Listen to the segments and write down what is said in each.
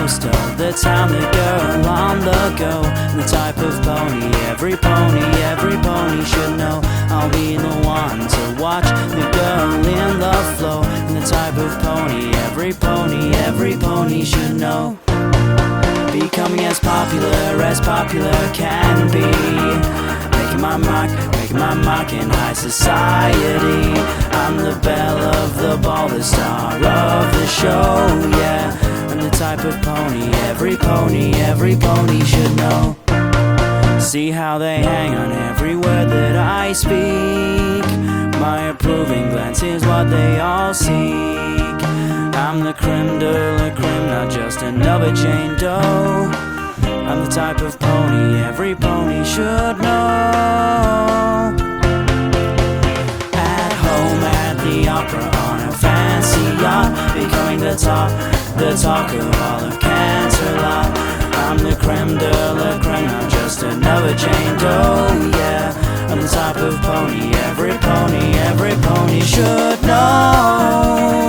most of the time the girl on the go. The type of pony every pony should know. I'll be the one to watch the girl in the flow. And the type of pony every pony should know. Becoming as popular can be. Making my mark in high society. I'm the belle of the ball, the star of the show, yeah. I'm the type of pony every pony should know. See how they hang on every word that I speak. My approving glance is what they all seek. I'm the creme de la creme, not just another Jane Doe. I'm the type of pony every pony should know. At home, at the opera, on a fancy yacht, becoming the talk of all of Canterlot. I'm the creme de la creme, not just another Jane Doe, yeah. I'm the type of pony every pony should know.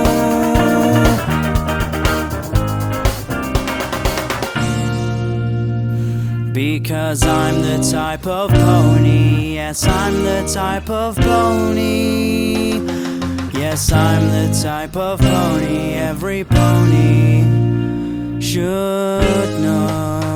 Because I'm the type of pony, yes, I'm the type of pony. Yes, I'm the type of pony every pony should know.